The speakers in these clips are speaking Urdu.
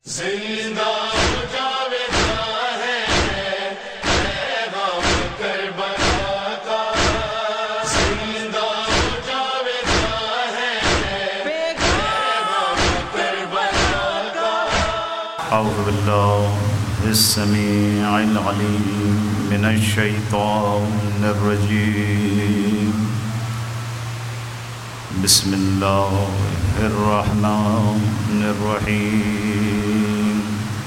زندہ جاویدہ ہے پیغام کربلا کا، زندہ جاویدہ ہے پیغام کربلا کا۔ اعوذ باللہ السمیع العلیم من الشیطان الرجیم، بسم اللہ الرحمن الرحیم،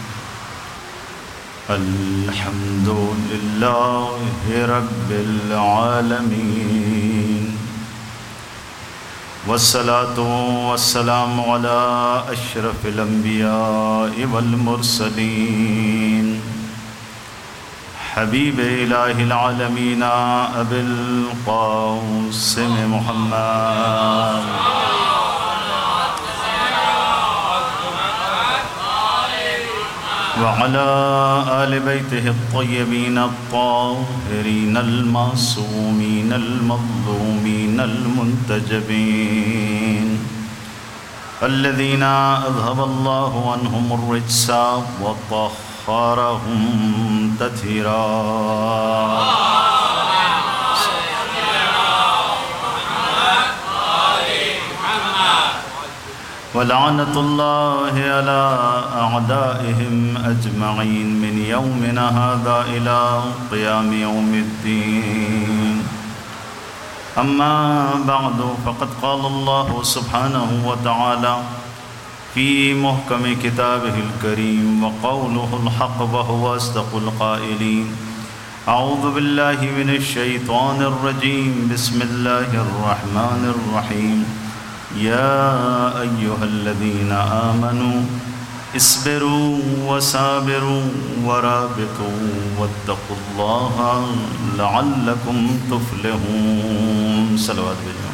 الحمد للہ رب العالمین، والصلاة والسلام علی اشرف الانبیاء والمرسلین، حبیب الہ العالمین ابی القاسم محمد وعلى آل بيته الطيبين الطاهرين المعصومين المظلومين المنتجبين الذين أذهب الله عنهم الرجس وطهرهم تطهيرا۔ ولعنة الله على أعدائهم أجمعين من يومنا هذا إلى قيام يوم الدين، أما بعد فقد قال الله سبحانه وتعالى في محكم كتابه الكريم وقوله الحق وهو أصدق القائلين، أعوذ بالله من الشيطان الرجيم، بسم الله الرحمن الرحيم، يا أيها الذين آمنوا اصبروا وصابروا ورابطوا واتقوا الله لعلكم تفلحون۔ صلوات بجمع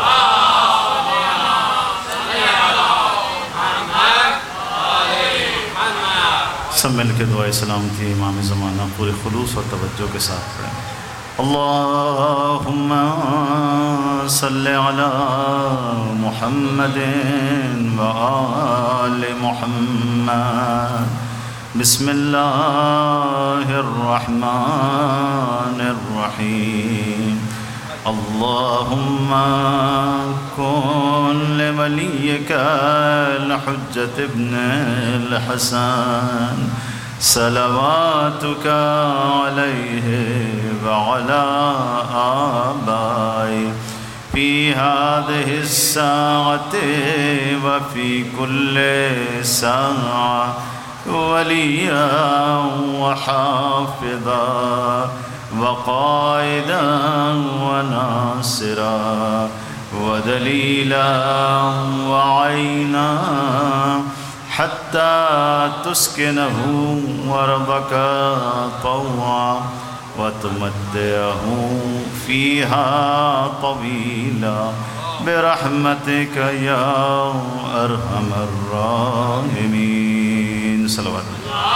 سب مل کے دعائے سلام تھی امام زمانہ پورے خلوص اور توجہ کے ساتھ پڑھیں۔ اللہم صلی علی محمد وآل محمد، بسم اللہ الرحمن الرحیم، اللہم کن لولیک الحجۃ ابن الحسن صلواتک علیہ وعلى آبائه في هذه الساعة وفي كل ساعة وليا وحافظا وقائدا وناصرا ودليلا وعينا حتى تسكنه أرضك طوعا وتمتعه فيها طويلا برحمتك يا أرحم الراحمين۔ صلوات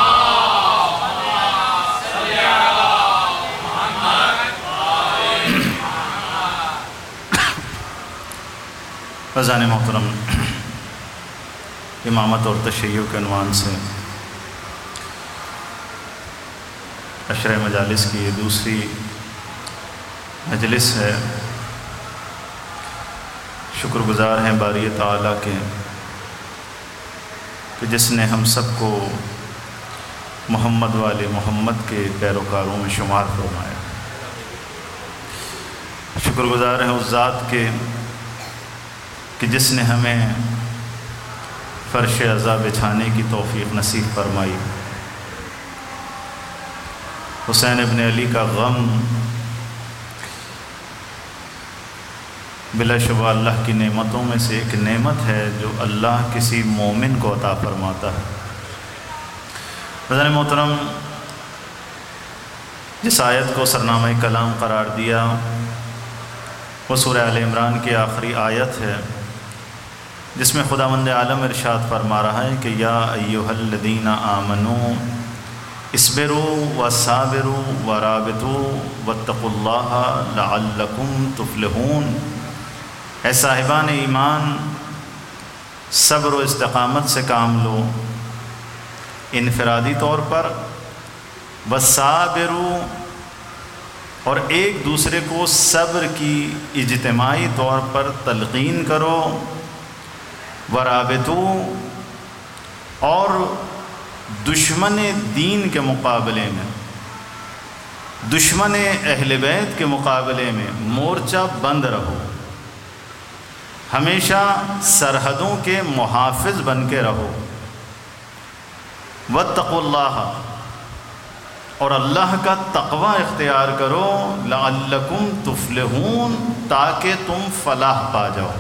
فضان محترم، امامت اور تشیع کے عنوان سے عشرہ مجالس کی یہ دوسری مجلس ہے۔ شکر گزار ہیں باری تعالیٰ کے کہ جس نے ہم سب کو محمد والے محمد کے پیروکاروں میں شمار فرمایا۔ شکر گزار ہیں اس ذات کے کہ جس نے ہمیں فرش عزا بچھانے کی توفیق نصیب فرمائی۔ حسین ابن علی کا غم بلا شبہ اللہ کی نعمتوں میں سے ایک نعمت ہے جو اللہ کسی مومن کو عطا فرماتا ہے۔ حضرت محترم، جس آیت کو سرنامہ کلام قرار دیا وہ سورہ آل عمران کی آخری آیت ہے، جس میں خداوند عالم ارشاد فرما رہا ہے کہ یا ایھا الذین آمنوا اصبروا وصابروا ورابطوا واتقوا اللہ لعلکم تفلحون۔ اے صاحبان ایمان، صبر و استقامت سے کام لو انفرادی طور پر، وصابروا اور ایک دوسرے کو صبر کی اجتماعی طور پر تلقین کرو، ورابطوا اور دشمن دین کے مقابلے میں، دشمن اہل بیت کے مقابلے میں مورچہ بند رہو، ہمیشہ سرحدوں کے محافظ بن کے رہو، واتقوا اللہ اور اللہ کا تقوی اختیار کرو، لعلکم تفلحون تاکہ تم فلاح پا جاؤ۔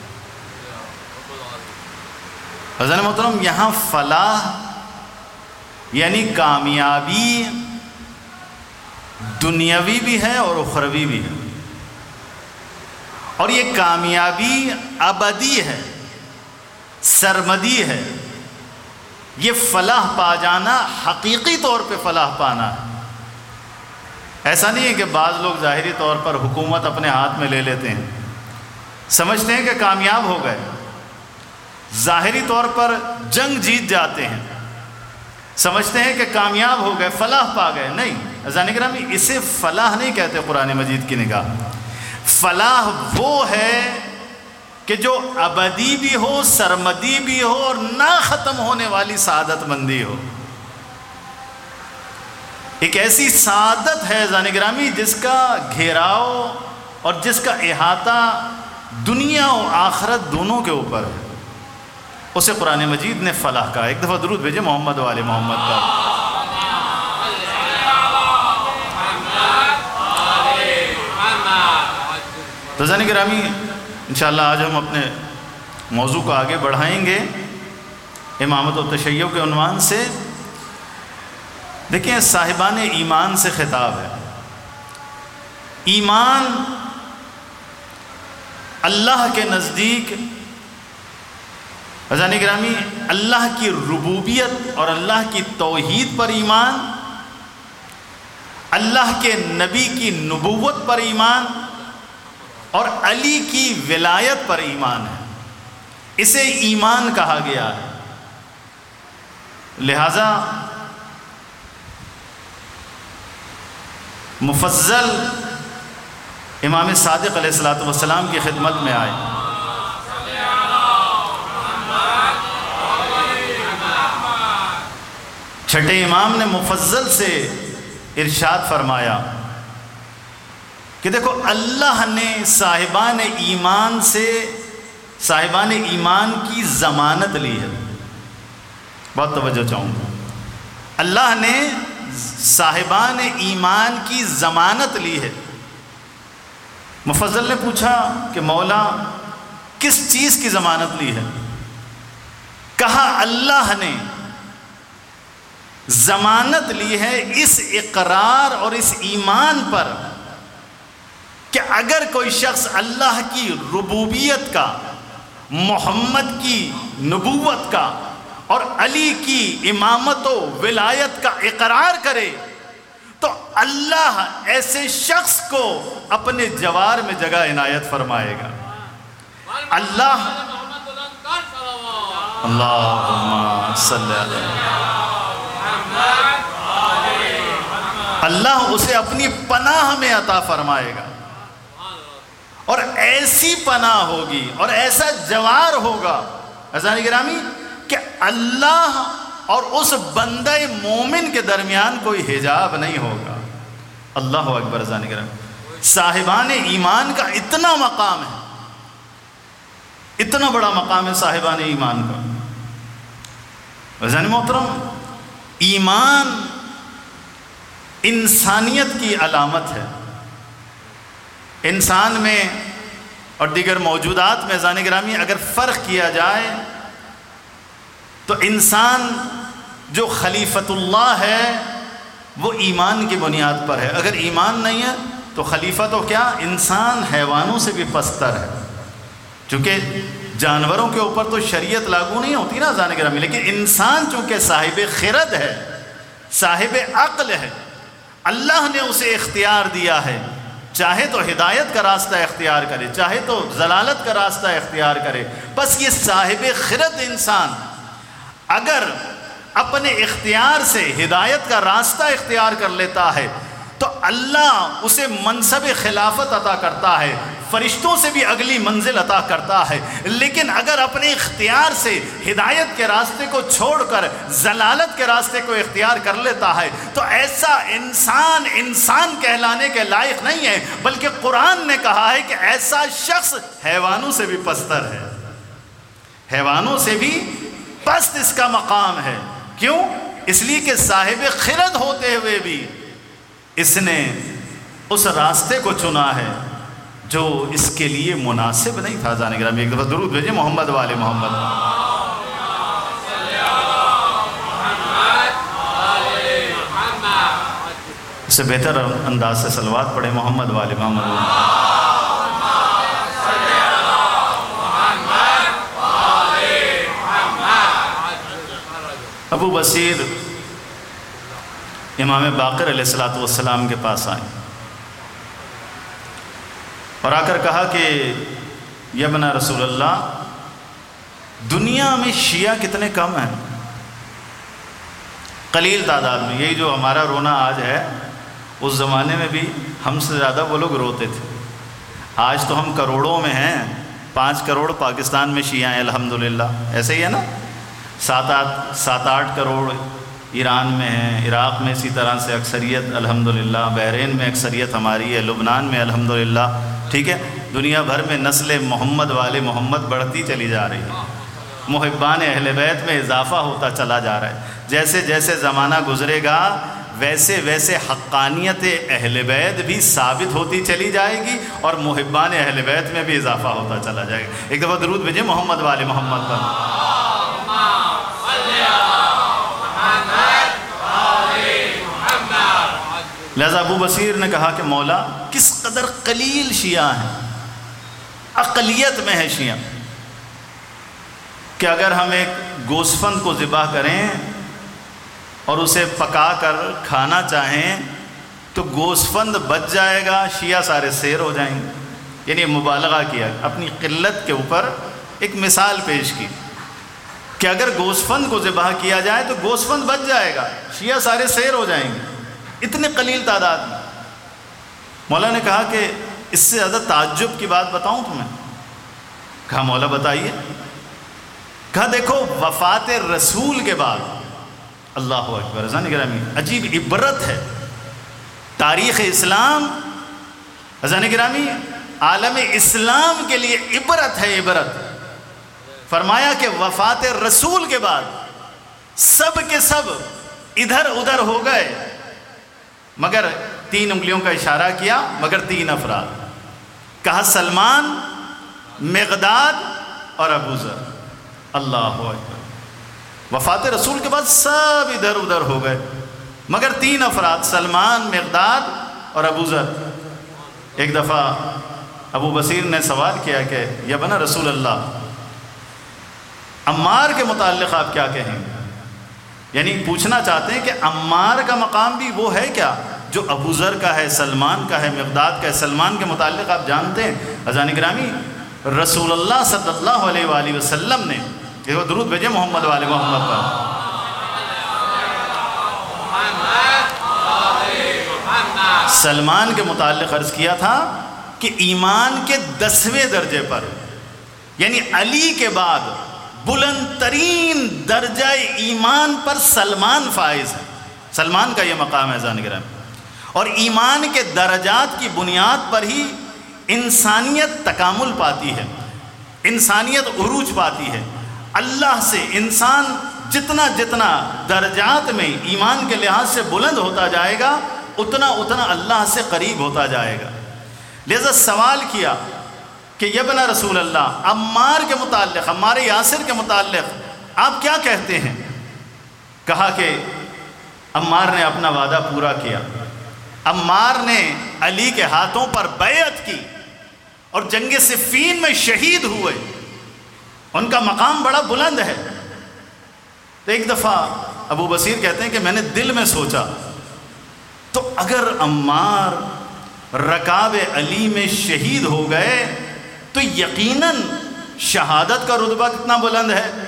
حضرت محترم یہاں فلاح یعنی کامیابی دنیاوی بھی ہے اور اخروی بھی ہے، اور یہ کامیابی ابدی ہے، سرمدی ہے۔ یہ فلاح پا جانا حقیقی طور پہ فلاح پانا ہے۔ ایسا نہیں ہے کہ بعض لوگ ظاہری طور پر حکومت اپنے ہاتھ میں لے لیتے ہیں، سمجھتے ہیں کہ کامیاب ہو گئے، ظاہری طور پر جنگ جیت جاتے ہیں، سمجھتے ہیں کہ کامیاب ہو گئے، فلاح پا گئے۔ نہیں عزیزان گرامی، اسے فلاح نہیں کہتے قرآن مجید کی نگاہ۔ فلاح وہ ہے کہ جو ابدی بھی ہو، سرمدی بھی ہو اور نہ ختم ہونے والی سعادت مندی ہو۔ ایک ایسی سعادت ہے عزیزان گرامی جس کا گھیراؤ اور جس کا احاطہ دنیا و آخرت دونوں کے اوپر ہے، اسے قرآن مجید نے فلاح کہا۔ ایک دفعہ درود بھیجے محمد و آل محمد پر۔ تو عزیزان گرامی انشاءاللہ آج ہم اپنے موضوع کو آگے بڑھائیں گے امامت و تشیع کے عنوان سے۔ دیکھیں صاحبان ایمان سے خطاب ہے۔ ایمان اللہ کے نزدیک عزیزان گرامی اللہ کی ربوبیت اور اللہ کی توحید پر ایمان، اللہ کے نبی کی نبوت پر ایمان اور علی کی ولایت پر ایمان ہے، اسے ایمان کہا گیا ہے۔ لہذا مفضل امام صادق علیہ السلام کی خدمت میں آئے، چھٹے امام نے مفضل سے ارشاد فرمایا کہ دیکھو اللہ نے صاحبان ایمان سے صاحبان ایمان کی ضمانت لی ہے۔ بہت توجہ چاہوں گا، اللہ نے صاحبان ایمان کی ضمانت لی ہے۔ مفضل نے پوچھا کہ مولا کس چیز کی ضمانت لی ہے؟ کہا اللہ نے ضمانت لی ہے اس اقرار اور اس ایمان پر کہ اگر کوئی شخص اللہ کی ربوبیت کا، محمد کی نبوت کا اور علی کی امامت و ولایت کا اقرار کرے تو اللہ ایسے شخص کو اپنے جوار میں جگہ عنایت فرمائے گا۔ اللہم صلی اللہ اسے اپنی پناہ میں عطا فرمائے گا، اور ایسی پناہ ہوگی اور ایسا جوار ہوگا عزیزان گرامی کہ اللہ اور اس بندہ مومن کے درمیان کوئی حجاب نہیں ہوگا۔ اللہ اکبر عزیزان گرامی، صاحبان ایمان کا اتنا مقام ہے، اتنا بڑا مقام ہے صاحبان ایمان کا۔ عزیزان محترم، ایمان انسانیت کی علامت ہے۔ انسان میں اور دیگر موجودات میں عزیزان گرامی اگر فرق کیا جائے تو انسان جو خلیفۃ اللہ ہے وہ ایمان کی بنیاد پر ہے۔ اگر ایمان نہیں ہے تو خلیفہ تو کیا، انسان حیوانوں سے بھی پستر ہے۔ چونکہ جانوروں کے اوپر تو شریعت لاگو نہیں ہوتی نا عزیزان گرامی، لیکن انسان چونکہ صاحب خرد ہے، صاحب عقل ہے، اللہ نے اسے اختیار دیا ہے، چاہے تو ہدایت کا راستہ اختیار کرے، چاہے تو ضلالت کا راستہ اختیار کرے۔ بس یہ صاحب خرد انسان اگر اپنے اختیار سے ہدایت کا راستہ اختیار کر لیتا ہے تو اللہ اسے منصب خلافت عطا کرتا ہے، فرشتوں سے بھی اگلی منزل عطا کرتا ہے۔ لیکن اگر اپنے اختیار سے ہدایت کے راستے کو چھوڑ کر ضلالت کے راستے کو اختیار کر لیتا ہے تو ایسا انسان کہلانے کے لائق نہیں ہے، بلکہ قرآن نے کہا ہے کہ ایسا شخص حیوانوں سے بھی پستر ہے، حیوانوں سے بھی پست اس کا مقام ہے۔ کیوں؟ اس لیے کہ صاحب خرد ہوتے ہوئے بھی اس نے اس راستے کو چنا ہے جو اس کے لیے مناسب نہیں تھا۔ حضرات گرامی ایک دفعہ درود بھیجیں محمد والے محمد۔ اس سے بہتر انداز سے صلوات پڑھیں محمد والے محمد۔ ابو بصیر امام باقر علیہ السلام کے پاس آئے اور آ کر کہا کہ یا ابن رسول اللہ، دنیا میں شیعہ کتنے کم ہیں؟ قلیل تعداد میں۔ یہی جو ہمارا رونا آج ہے، اس زمانے میں بھی ہم سے زیادہ وہ لوگ روتے تھے۔ آج تو ہم کروڑوں میں ہیں، 5 کروڑ پاکستان میں شیعہ ہیں الحمدللہ، ایسے ہی ہے نا؟ 7-8 کروڑ ایران میں ہیں، عراق میں اسی طرح سے اکثریت الحمدللہ، بحرین میں اکثریت ہماری ہے، لبنان میں الحمدللہ، ٹھیک ہے؟ دنیا بھر میں نسل محمد والے محمد بڑھتی چلی جا رہی ہے، محبان اہل بیت میں اضافہ ہوتا چلا جا رہا ہے۔ جیسے جیسے زمانہ گزرے گا ویسے ویسے حقانیت اہل بیت بھی ثابت ہوتی چلی جائے گی اور محبان اہل بیت میں بھی اضافہ ہوتا چلا جائے گا۔ ایک دفعہ درود بھیجیں محمد والے محمد پر۔ لہذا ابو بصیر نے کہا کہ مولا کس قدر قلیل شیعہ ہیں، اقلیت میں ہے شیعہ، کہ اگر ہم ایک گوسفند کو ذبح کریں اور اسے پکا کر کھانا چاہیں تو گوسفند بچ جائے گا، شیعہ سارے سیر ہو جائیں گے۔ یعنی مبالغہ کیا، اپنی قلت کے اوپر ایک مثال پیش کی کہ اگر گوسفند کو ذبح کیا جائے تو گوسفند بچ جائے گا، شیعہ سارے سیر ہو جائیں گے، اتنے قلیل تعداد میں۔ مولا نے کہا کہ اس سے زیادہ تعجب کی بات بتاؤں تمہیں؟ کہا مولا بتائیے۔ کہا دیکھو وفات رسول کے بعد، اللہ اکبر، عزیزان گرامی عجیب عبرت ہے تاریخ اسلام، عزیزان گرامی عالم اسلام کے لیے عبرت ہے، عبرت۔ فرمایا کہ وفات رسول کے بعد سب کے سب ادھر ادھر ہو گئے مگر 3 انگلیوں کا اشارہ کیا، مگر 3 افراد۔ کہا سلمان، مقداد اور ابو ذر۔ اللہ اکبر، وفات رسول کے بعد سب ادھر ادھر ہو گئے مگر 3 افراد، سلمان، مقداد اور ابو ذر۔ ایک دفعہ ابو بصیر نے سوال کیا کہ یا ابن رسول اللہ، عمار کے متعلق آپ کیا کہیں گے؟ یعنی پوچھنا چاہتے ہیں کہ عمار کا مقام بھی وہ ہے کیا جو ابو ذر کا ہے، سلمان کا ہے، مقداد کا ہے؟ سلمان کے متعلق آپ جانتے ہیں عزیزان گرامی رسول اللہ صلی اللہ علیہ وآلہ وسلم نے، یہ درود بھیجیں محمد والے محمد پر۔ سلمان کے متعلق عرض کیا تھا کہ ایمان کے 10ویں درجے پر، یعنی علی کے بعد بلند ترین درجہ ایمان پر سلمان فائز ہے، سلمان کا یہ مقام ہے عزیزان گرامی۔ اور ایمان کے درجات کی بنیاد پر ہی انسانیت تکامل پاتی ہے، انسانیت عروج پاتی ہے۔ اللہ سے انسان جتنا جتنا درجات میں ایمان کے لحاظ سے بلند ہوتا جائے گا اتنا اتنا اللہ سے قریب ہوتا جائے گا۔ لہذا سوال کیا کہ یا ابن رسول اللہ، عمار کے متعلق، عمار یاسر کے متعلق آپ کیا کہتے ہیں؟ کہا کہ عمار نے اپنا وعدہ پورا کیا، عمار نے علی کے ہاتھوں پر بیعت کی اور جنگ صفین میں شہید ہوئے، ان کا مقام بڑا بلند ہے۔ تو ایک دفعہ ابو بصیر کہتے ہیں کہ میں نے دل میں سوچا تو اگر عمار رکاب علی میں شہید ہو گئے تو یقیناً شہادت کا رتبہ کتنا بلند ہے،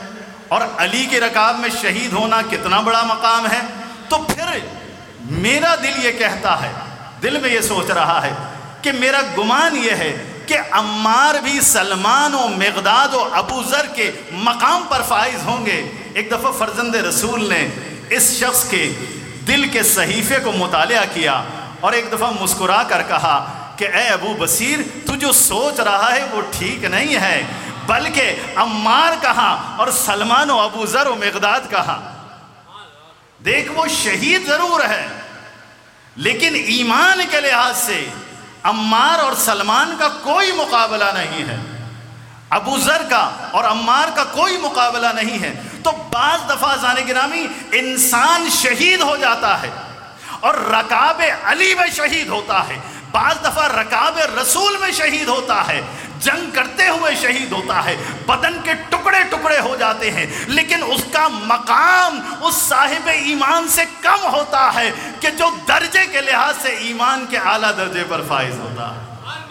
اور علی کے رکاب میں شہید ہونا کتنا بڑا مقام ہے، تو پھر میرا دل یہ کہتا ہے، دل میں یہ سوچ رہا ہے کہ میرا گمان یہ ہے کہ عمار بھی سلمان و مقداد و ابو ذر کے مقام پر فائز ہوں گے۔ ایک دفعہ فرزند رسول نے اس شخص کے دل کے صحیفے کو مطالعہ کیا اور ایک دفعہ مسکرا کر کہا کہ اے ابو بصیر، تو جو سوچ رہا ہے وہ ٹھیک نہیں ہے، بلکہ عمار کہاں اور سلمان و ابو ذر و مقداد کہاں؟ دیکھ، وہ شہید ضرور ہے لیکن ایمان کے لحاظ سے عمار اور سلمان کا کوئی مقابلہ نہیں ہے، ابو ذر کا اور عمار کا کوئی مقابلہ نہیں ہے۔ تو بعض دفعہ عزیزان گرامی انسان شہید ہو جاتا ہے اور رکاب علی میں شہید ہوتا ہے، بعض دفعہ رکاب رسول میں شہید ہوتا ہے، جنگ کرتے ہوئے شہید ہوتا ہے، بدن کے ٹکڑے ٹکڑے ہو جاتے ہیں، لیکن اس کا مقام اس صاحب ایمان سے کم ہوتا ہے کہ جو درجے کے لحاظ سے ایمان کے اعلیٰ درجے پر فائز ہوتا ہے۔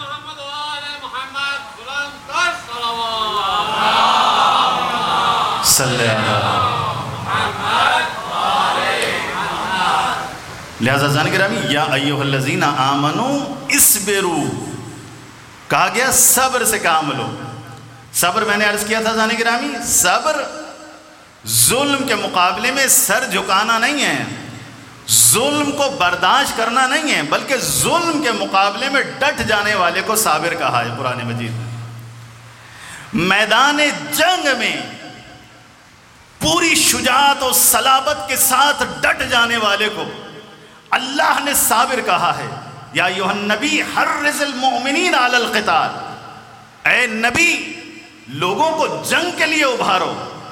صلی اللہ لہذا جان گرامی یا ایھا الذین آمنوا اصبروا کہا گیا صبر سے کام لو۔ صبر میں نے عرض کیا تھا جان گرامی، صبر ظلم کے مقابلے میں سر جھکانا نہیں ہے، ظلم کو برداشت کرنا نہیں ہے، بلکہ ظلم کے مقابلے میں ڈٹ جانے والے کو صابر کہا ہے قرآن مجید میں۔ میدان جنگ میں پوری شجاعت و صلابت کے ساتھ ڈٹ جانے والے کو اللہ نے صابر کہا ہے۔ یا ایھا النبی حرض المؤمنین علی القتال، اے نبی لوگوں کو جنگ کے لیے ابھارو۔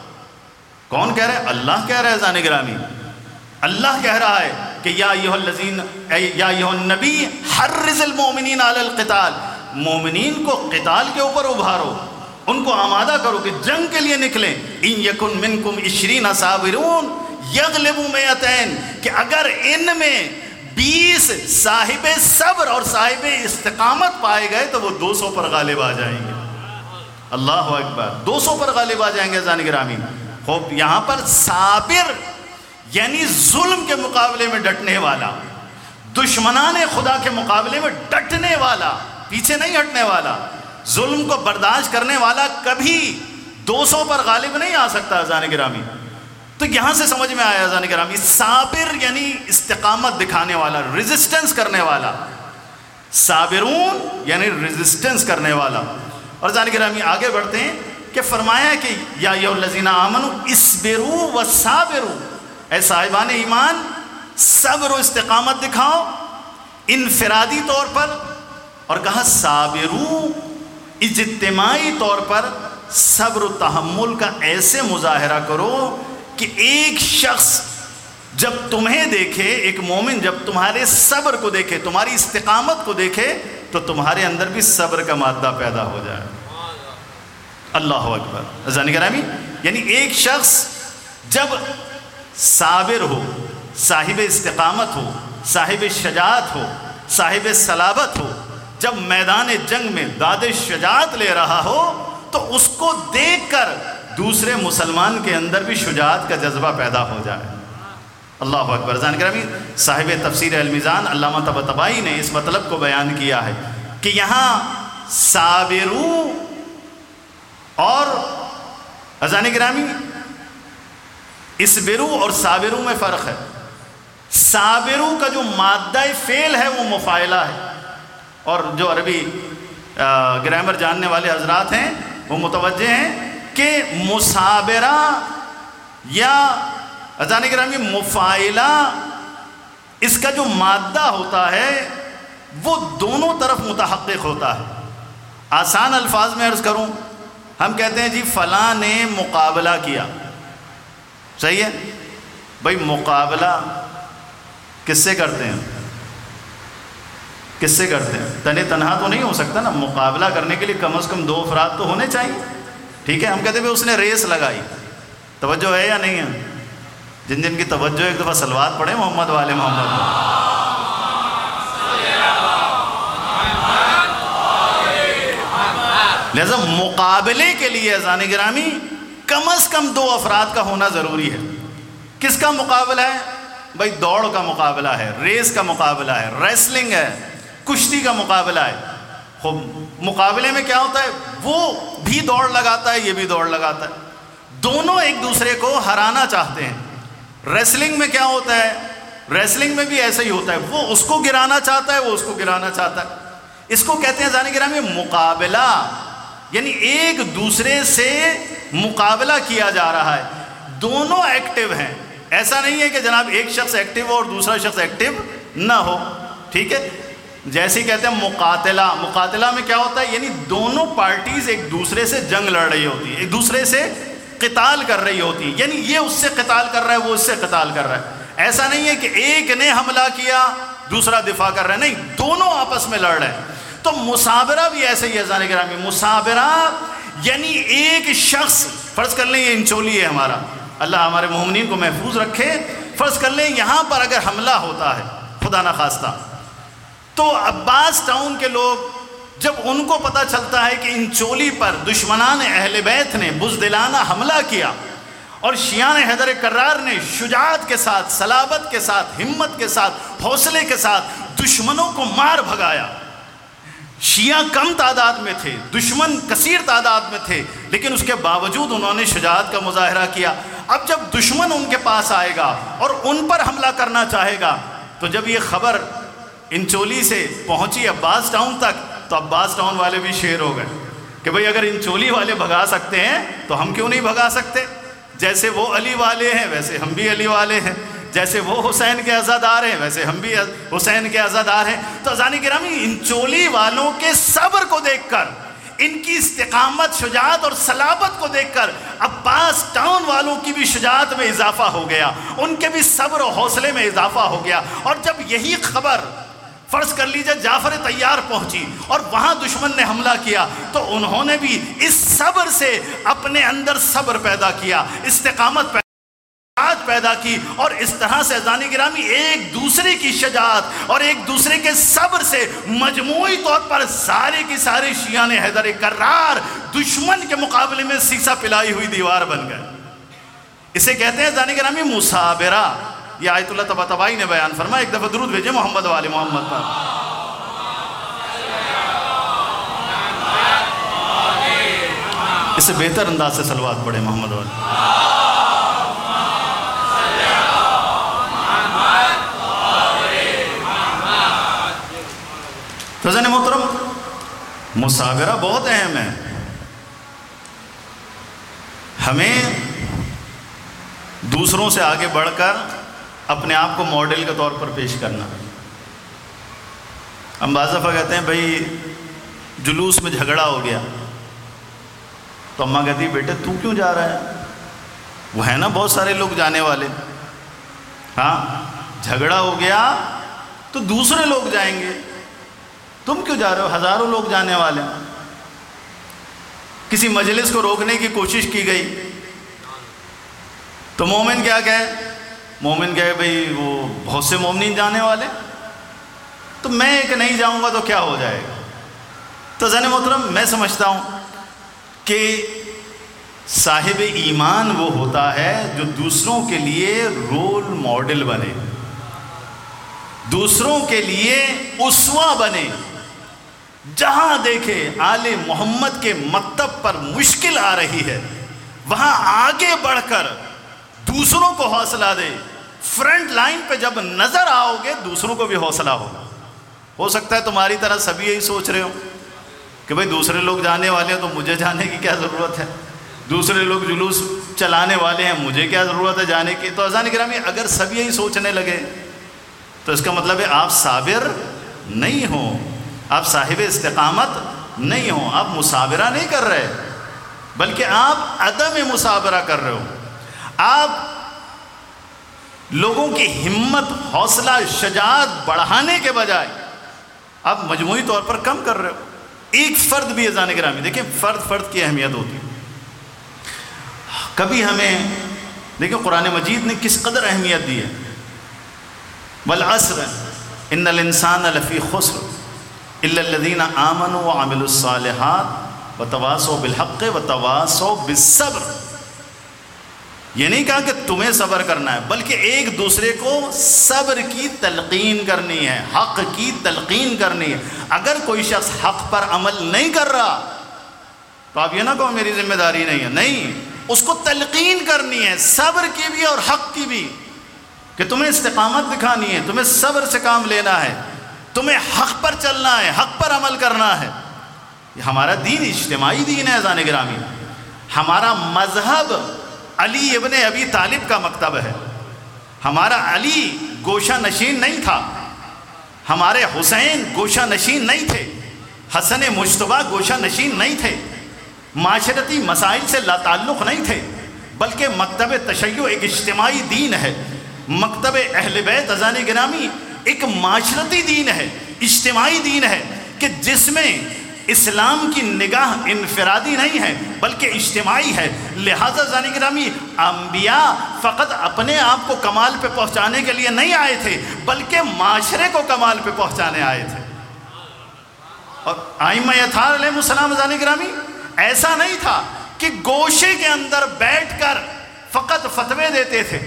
کون کہہ رہا ہے؟ اللہ کہہ رہا ہے عزیزان گرامی، اللہ کہہ رہا ہے کہ یا ایھا النبی حرض المؤمنین علی القتال، مومنین کو قتال کے اوپر ابھارو، ان کو آمادہ کرو کہ جنگ کے لیے نکلیں۔ ان یکن منکم 20 صابرون یغلبوا 200، کہ اگر ان میں 20 صاحب صبر اور صاحب استقامت پائے گئے تو وہ 200 پر غالب آ جائیں گے۔ اللہ اکبر، 200 پر غالب آ جائیں گے عزیزان گرامی۔ خوب یہاں پر صابر یعنی ظلم کے مقابلے میں ڈٹنے والا، دشمنان خدا کے مقابلے میں ڈٹنے والا، پیچھے نہیں ہٹنے والا، ظلم کو برداشت کرنے والا کبھی 200 پر غالب نہیں آ سکتا عزیزان گرامی۔ تو یہاں سے سمجھ میں آیا عزیزان گرامی، صابر یعنی استقامت دکھانے والا، ریزسٹنس کرنے والا، صابرون یعنی ریزسٹنس کرنے والا۔ اور عزیزان گرامی آگے بڑھتے ہیں کہ فرمایا کہ یا ایھا الذین آمنوا اصبروا وصابروا، اے صاحبان ایمان صبر و استقامت دکھاؤ انفرادی طور پر، اور کہا صابروا اجتماعی طور پر صبر و تحمل کا ایسے مظاہرہ کرو کہ ایک شخص جب تمہیں دیکھے، ایک مومن جب تمہارے صبر کو دیکھے، تمہاری استقامت کو دیکھے، تو تمہارے اندر بھی صبر کا مادہ پیدا ہو جائے۔ اللہ اکبر عزیزان گرامی، یعنی ایک شخص جب صابر ہو، صاحب استقامت ہو، صاحب شجاعت ہو، صاحب صلابت ہو، جب میدان جنگ میں داد شجاعت لے رہا ہو تو اس کو دیکھ کر دوسرے مسلمان کے اندر بھی شجاعت کا جذبہ پیدا ہو جائے۔ اللہ اکبر عزیزان گرامی، صاحب تفسیر المیزان علامہ طباطبائی نے اس مطلب کو بیان کیا ہے کہ یہاں صابرو اور عزیزان گرامی اسبرو اور صابرو میں فرق ہے۔ صابرو کا جو مادہ فعل ہے وہ مفاعلہ ہے، اور جو عربی گرامر جاننے والے حضرات ہیں وہ متوجہ ہیں کہ مصابرہ یا عزیزان گرامی مفاعلہ، اس کا جو مادہ ہوتا ہے وہ دونوں طرف متحقق ہوتا ہے۔ آسان الفاظ میں عرض کروں، ہم کہتے ہیں جی فلاں نے مقابلہ کیا، صحیح ہے بھائی، مقابلہ کس سے کرتے ہیں؟ کس سے کرتے ہیں؟ تنے تنہا تو نہیں ہو سکتا نا، مقابلہ کرنے کے لیے کم از کم 2 افراد تو ہونے چاہیے، ٹھیک ہے؟ ہم کہتے ہیں اس نے ریس لگائی، توجہ ہے یا نہیں ہے؟ جن جن کی توجہ، ایک دفعہ صلوات پڑھیں محمد والے محمد۔ لہذا مقابلے کے لیے اذان گرامی کم از کم 2 افراد کا ہونا ضروری ہے۔ کس کا مقابلہ ہے؟ بھائی دوڑ کا مقابلہ ہے، ریس کا مقابلہ ہے، ریسلنگ ہے، کشتی کا مقابلہ ہے۔ مقابلے میں کیا ہوتا ہے؟ وہ بھی دوڑ لگاتا ہے، یہ بھی دوڑ لگاتا ہے، دونوں ایک دوسرے کو ہرانا چاہتے ہیں۔ ریسلنگ میں کیا ہوتا ہے؟ ریسلنگ میں بھی ایسا ہی ہوتا ہے، وہ اس کو گرانا چاہتا ہے، وہ اس کو گرانا چاہتا ہے۔ اس کو کہتے ہیں عزیزان گرامی مقابلہ، یعنی ایک دوسرے سے مقابلہ کیا جا رہا ہے، دونوں ایکٹیو ہیں۔ ایسا نہیں ہے کہ جناب ایک شخص ایکٹیو ہو اور دوسرا شخص ایکٹیو نہ ہو، ٹھیک ہے؟ جیسے ہی کہتے ہیں مقاتلہ، مقاتلہ میں کیا ہوتا ہے؟ یعنی دونوں پارٹیز ایک دوسرے سے جنگ لڑ رہی ہوتی ہے، ایک دوسرے سے قتال کر رہی ہوتی ہے، یعنی یہ اس سے قتال کر رہا ہے، وہ اس سے قتال کر رہا ہے۔ ایسا نہیں ہے کہ ایک نے حملہ کیا دوسرا دفاع کر رہا ہے، نہیں، دونوں آپس میں لڑ رہے ہیں۔ تو مصابرہ بھی ایسے ہی ہے عزیزان گرامی، مصابرہ یعنی ایک شخص، فرض کر لیں یہ انچولی ہے ہمارا، اللہ ہمارے مومنین کو محفوظ رکھے، فرض کر لیں یہاں پر اگر حملہ ہوتا ہے خدا نخواستہ، تو عباس ٹاؤن کے لوگ جب ان کو پتہ چلتا ہے کہ انچولی پر دشمنان اہل بیت نے بزدلانہ حملہ کیا اور شیعان حیدر کرار نے شجاعت کے ساتھ، صلابت کے ساتھ، ہمت کے ساتھ، حوصلے کے ساتھ دشمنوں کو مار بھگایا، شیعہ کم تعداد میں تھے، دشمن کثیر تعداد میں تھے، لیکن اس کے باوجود انہوں نے شجاعت کا مظاہرہ کیا۔ اب جب دشمن ان کے پاس آئے گا اور ان پر حملہ کرنا چاہے گا، تو جب یہ خبر انچولی سے پہنچی عباس ٹاؤن تک، تو عباس ٹاؤن والے بھی شیر ہو گئے کہ بھئی اگر انچولی والے بھگا سکتے ہیں تو ہم کیوں نہیں بھگا سکتے؟ جیسے وہ علی والے ہیں ویسے ہم بھی علی والے ہیں، جیسے وہ حسین کے عزادار ہیں ویسے ہم بھی حسین کے عزادار ہیں۔ تو عزیزان گرامی انچولی والوں کے صبر کو دیکھ کر، ان کی استقامت، شجاعت اور صلابت کو دیکھ کر عباس ٹاؤن والوں کی بھی شجاعت میں اضافہ ہو گیا، ان کے بھی صبر و حوصلے میں اضافہ ہو گیا۔ اور جب یہی خبر فرض کر لیجئے جعفر طیار پہنچی اور وہاں دشمن نے حملہ کیا، تو انہوں نے بھی اس صبر سے اپنے اندر صبر پیدا کیا، استقامت پیدا کی، اور اس طرح سے عزیزان گرامی ایک دوسرے کی شجاعت اور ایک دوسرے کے صبر سے مجموعی طور پر سارے کی سارے شیعان حیدر کرار دشمن کے مقابلے میں سیسا پلائی ہوئی دیوار بن گئے۔ اسے کہتے ہیں عزیزان گرامی مصابرہ۔ یہ آیت اللہ طباطبائی نے بیان فرمایا۔ ایک دفعہ درود بھیجیں محمد والے محمد پر۔ اس سے بہتر انداز سے صلوات پڑھیں محمد والے۔ فضل محترم، مصابرہ بہت اہم ہے۔ ہمیں دوسروں سے آگے بڑھ کر اپنے آپ کو ماڈل کے طور پر پیش کرنا۔ ہم بعض دفعہ کہتے ہیں بھائی جلوس میں جھگڑا ہو گیا، تو اماں کہتی بیٹے تو کیوں جا رہا ہے؟ وہ ہے نا بہت سارے لوگ جانے والے۔ ہاں جھگڑا ہو گیا تو دوسرے لوگ جائیں گے، تم کیوں جا رہے ہو؟ ہزاروں لوگ جانے والے۔ کسی مجلس کو روکنے کی کوشش کی گئی تو مومن کیا کہے؟ مومن کہے بھئی وہ بہت سے مومنین جانے والے، تو میں ایک نہیں جاؤں گا تو کیا ہو جائے گا؟ تو عزیزان محترم، میں سمجھتا ہوں کہ صاحب ایمان وہ ہوتا ہے جو دوسروں کے لیے رول ماڈل بنے، دوسروں کے لیے اسوہ بنے۔ جہاں دیکھے آل محمد کے مکتب پر مشکل آ رہی ہے، وہاں آگے بڑھ کر دوسروں کو حوصلہ دے۔ فرنٹ لائن پہ جب نظر آؤ گے دوسروں کو بھی حوصلہ ہوگا۔ ہو سکتا ہے تمہاری طرح سبھی یہی سوچ رہے ہو کہ بھئی دوسرے لوگ جانے والے ہیں تو مجھے جانے کی کیا ضرورت ہے، دوسرے لوگ جلوس چلانے والے ہیں مجھے کیا ضرورت ہے جانے کی۔ تو عزیزان گرامی اگر سب یہی سوچنے لگے تو اس کا مطلب ہے آپ صابر نہیں ہوں، آپ صاحب استقامت نہیں ہوں، آپ مصابرہ نہیں کر رہے، بلکہ آپ عدم مصابرہ کر رہے ہو۔ آپ لوگوں کی ہمت، حوصلہ، شجاعت بڑھانے کے بجائے آپ مجموعی طور پر کم کر رہے ہو۔ ایک فرد بھی عزیزان گرامی دیکھیں، فرد کی اہمیت ہوتی ہے۔ کبھی ہمیں دیکھیں قرآن مجید نے کس قدر اہمیت دی ہے۔ والعصر ان الانسان لفی خسر الا الذین آمنوا وعملوا الصالحات وتواصوا بالحق وتواصوا بالصبر۔ یہ نہیں کہا کہ تمہیں صبر کرنا ہے، بلکہ ایک دوسرے کو صبر کی تلقین کرنی ہے، حق کی تلقین کرنی ہے۔ اگر کوئی شخص حق پر عمل نہیں کر رہا تو آپ یہ نہ کہو میری ذمہ داری نہیں ہے، نہیں، اس کو تلقین کرنی ہے، صبر کی بھی اور حق کی بھی، کہ تمہیں استقامت دکھانی ہے، تمہیں صبر سے کام لینا ہے، تمہیں حق پر چلنا ہے، حق پر عمل کرنا ہے۔ یہ ہمارا دین اجتماعی دین ہے عزیزان گرامی۔ ہمارا مذہب علی ابن ابی طالب کا مکتب ہے۔ ہمارا علی گوشہ نشین نہیں تھا، ہمارے حسین گوشہ نشین نہیں تھے، حسن مجتبیٰ گوشہ نشین نہیں تھے، معاشرتی مسائل سے لا تعلق نہیں تھے، بلکہ مکتب تشیع ایک اجتماعی دین ہے۔ مکتب اہل بیت عزیزان گرامی ایک معاشرتی دین ہے، اجتماعی دین ہے، کہ جس میں اسلام کی نگاہ انفرادی نہیں ہے بلکہ اجتماعی ہے۔ لہذا عزیزان گرامی انبیاء فقط اپنے آپ کو کمال پہ پہنچانے کے لیے نہیں آئے تھے بلکہ معاشرے کو کمال پہ پہنچانے آئے تھے۔ اور ائمہ اطہار علیہ السلام عزیزان گرامی ایسا نہیں تھا کہ گوشے کے اندر بیٹھ کر فقط فتوے دیتے تھے،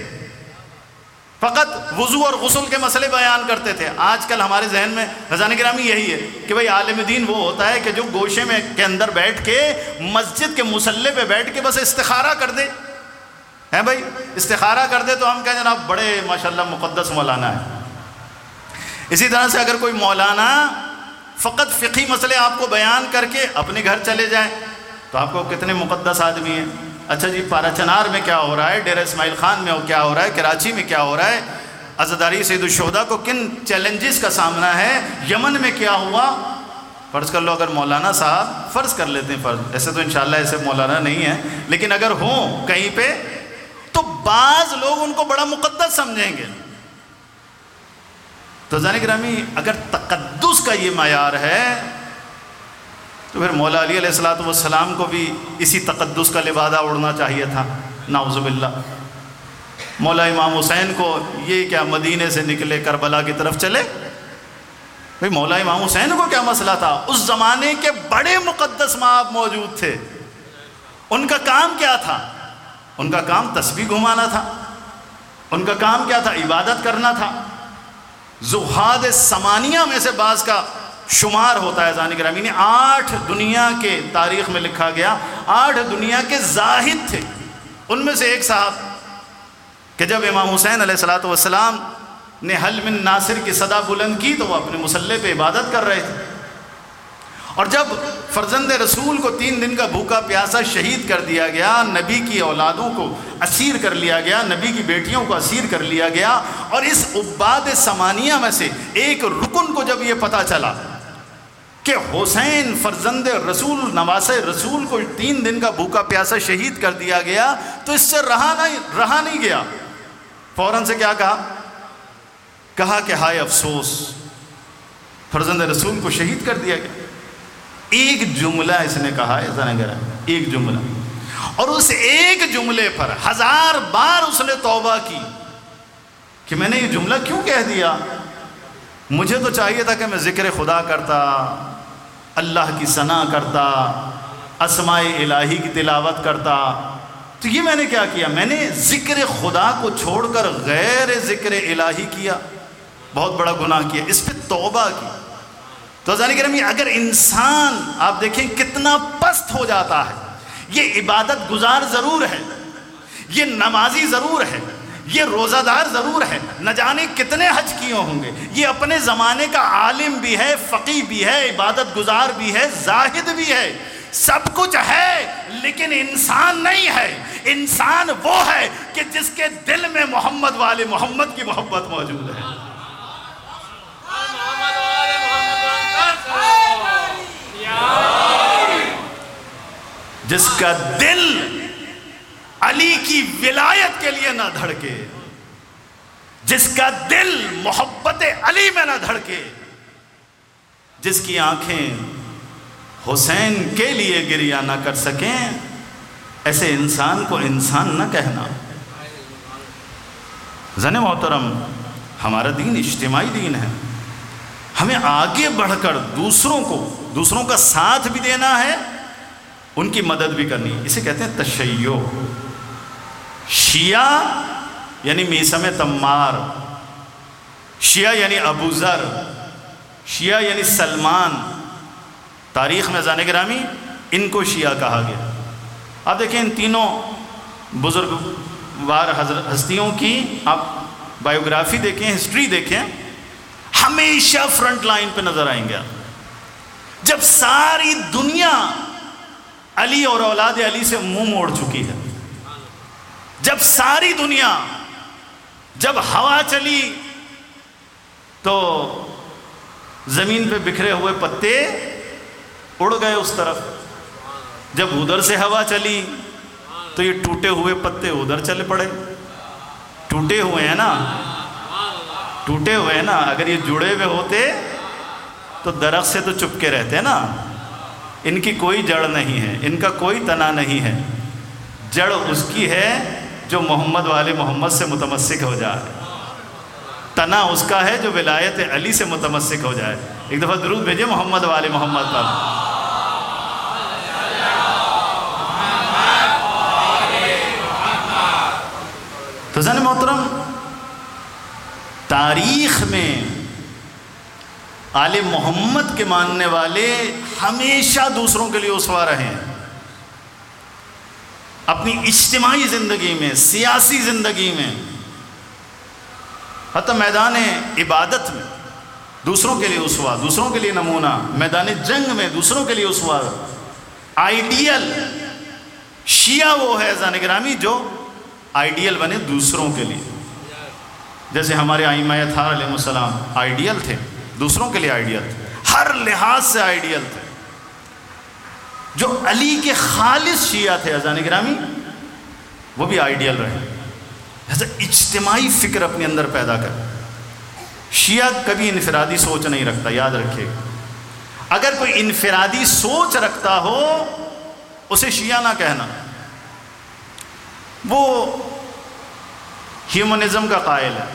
فقط وضو اور غسل کے مسئلے بیان کرتے تھے۔ آج کل ہمارے ذہن میں عزیزان گرامی یہی ہے کہ بھئی عالم دین وہ ہوتا ہے کہ جو گوشے میں کے اندر بیٹھ کے مسجد کے مصلی پہ بیٹھ کے بس استخارہ کر دے، ہے بھئی استخارہ کر دے تو ہم کہیں جناب بڑے ماشاءاللہ مقدس مولانا ہے۔ اسی طرح سے اگر کوئی مولانا فقط فقہی مسئلے آپ کو بیان کر کے اپنے گھر چلے جائیں تو آپ کو کتنے مقدس آدمی ہیں۔ اچھا جی پارا چنار میں کیا ہو رہا ہے، ڈیرہ اسماعیل خان میں کیا ہو رہا ہے، کراچی میں کیا ہو رہا ہے، عزاداری سید الشہداء کو کن چیلنجز کا سامنا ہے، یمن میں کیا ہوا۔ فرض کر لو اگر مولانا صاحب، فرض کر لیتے ہیں فرض، ایسے تو انشاءاللہ ایسے مولانا نہیں ہیں، لیکن اگر ہوں کہیں پہ تو بعض لوگ ان کو بڑا مقدس سمجھیں گے۔ تو عزیزان گرامی اگر تقدس کا یہ معیار ہے تو پھر مولا علی علیہ السلام کو بھی اسی تقدس کا لبادہ اڑنا چاہیے تھا، نعوذ باللہ۔ مولا امام حسین کو یہ کیا مدینے سے نکلے کربلا کی طرف چلے؟ بھئی مولا امام حسین کو کیا مسئلہ تھا؟ اس زمانے کے بڑے مقدس مآب موجود تھے، ان کا کام کیا تھا؟ ان کا کام تسبیح گھمانا تھا، ان کا کام کیا تھا؟ عبادت کرنا تھا۔ زہاد ثمانیہ میں سے بعض کا شمار ہوتا ہے عزیزان گرامی، 8 دنیا کے تاریخ میں لکھا گیا، 8 دنیا کے زاہد تھے۔ ان میں سے ایک صاحب کہ جب امام حسین علیہ السلام نے حل من ناصر کی صدا بلند کی تو وہ اپنے مصلی پہ عبادت کر رہے تھے، اور جب فرزند رسول کو 3 دن کا بھوکا پیاسا شہید کر دیا گیا، نبی کی اولادوں کو اسیر کر لیا گیا، نبی کی بیٹیوں کو اسیر کر لیا گیا، اور اس عباد ثمانیہ میں سے ایک رکن کو جب یہ پتہ چلا کہ حسین فرزند رسول نواسہ رسول کو 3 دن کا بھوکا پیاسا شہید کر دیا گیا تو اس سے رہا نہیں گیا۔ فوراً سے کیا کہا کہ ہائے افسوس، فرزند رسول کو شہید کر دیا گیا۔ ایک جملہ اس نے کہا ہے ذرا، ایک جملہ، اور اس ایک جملے پر 1000 بار اس نے توبہ کی کہ میں نے یہ جملہ کیوں کہہ دیا، مجھے تو چاہیے تھا کہ میں ذکر خدا کرتا، اللہ کی ثنا کرتا، اسماء الہی کی تلاوت کرتا، تو یہ میں نے کیا کیا؟ میں نے ذکر خدا کو چھوڑ کر غیر ذکر الہی کیا، بہت بڑا گناہ کیا، اس پہ توبہ کی۔ تو عزیزان گرامی اگر انسان آپ دیکھیں کتنا پست ہو جاتا ہے، یہ عبادت گزار ضرور ہے، یہ نمازی ضرور ہے، یہ روزہ دار ضرور ہے، نہ جانے کتنے حج کیے ہوں گے، یہ اپنے زمانے کا عالم بھی ہے، فقیہ بھی ہے، عبادت گزار بھی ہے، زاہد بھی ہے، سب کچھ ہے، لیکن انسان نہیں ہے۔ انسان وہ ہے کہ جس کے دل میں محمد والے محمد کی محبت موجود ہے۔ جس کا دل علی کی ولایت کے لیے نہ دھڑکے، جس کا دل محبت علی میں نہ دھڑکے، جس کی آنکھیں حسین کے لیے گریہ نہ کر سکیں، ایسے انسان کو انسان نہ کہنا۔ زن محترم، ہمارا دین اجتماعی دین ہے، ہمیں آگے بڑھ کر دوسروں کا ساتھ بھی دینا ہے، ان کی مدد بھی کرنی ہے۔ اسے کہتے ہیں تشیع۔ شیعہ یعنی میثم تمار، شیعہ یعنی ابو ذر، شیعہ یعنی سلمان. تاریخ میں عزیزان گرامی ان کو شیعہ کہا گیا. آپ دیکھیں ان تینوں بزرگوار ہستیوں کی آپ بایوگرافی دیکھیں، ہسٹری دیکھیں، ہمیشہ فرنٹ لائن پہ نظر آئیں گے. جب ساری دنیا علی اور اولاد علی سے منہ موڑ چکی ہے، جب ساری دنیا، جب ہوا چلی تو زمین پہ بکھرے ہوئے پتے اڑ گئے اس طرف، جب ادھر سے ہوا چلی تو یہ ٹوٹے ہوئے پتے ادھر چلے پڑے. ٹوٹے ہوئے ہیں نا، ٹوٹے ہوئے ہیں نا. اگر یہ جڑے ہوئے ہوتے تو درخت سے تو چپکے رہتے نا. ان کی کوئی جڑ نہیں ہے، ان کا کوئی تنا نہیں ہے. جڑ اس کی ہے جو محمد والے محمد سے متمسک ہو جائے، تنا اس کا ہے جو ولایت علی سے متمسک ہو جائے. ایک دفعہ درود بھیجئے محمد والے محمد پر. تو عزیزان محترم، تاریخ میں آل محمد کے ماننے والے ہمیشہ دوسروں کے لیے اسوہ رہے ہیں. اپنی اجتماعی زندگی میں، سیاسی زندگی میں، حتی میدان عبادت میں دوسروں کے لیے اسوہ، دوسروں کے لیے نمونہ. میدان جنگ میں دوسروں کے لیے اسوہ. آئیڈیل شیعہ وہ ہے عزیزان گرامی جو آئیڈیل بنے دوسروں کے لیے. جیسے ہمارے ائمہ اطہار علیہ السلام آئیڈیل تھے، دوسروں کے لیے آئیڈیل تھے، ہر لحاظ سے آئیڈیل تھے. جو علی کے خالص شیعہ تھے عزیزان گرامی، وہ بھی آئیڈیل رہے. ایسا اجتماعی فکر اپنے اندر پیدا کر. شیعہ کبھی انفرادی سوچ نہیں رکھتا، یاد رکھیے. اگر کوئی انفرادی سوچ رکھتا ہو اسے شیعہ نہ کہنا. وہ ہیومنزم کا قائل ہے،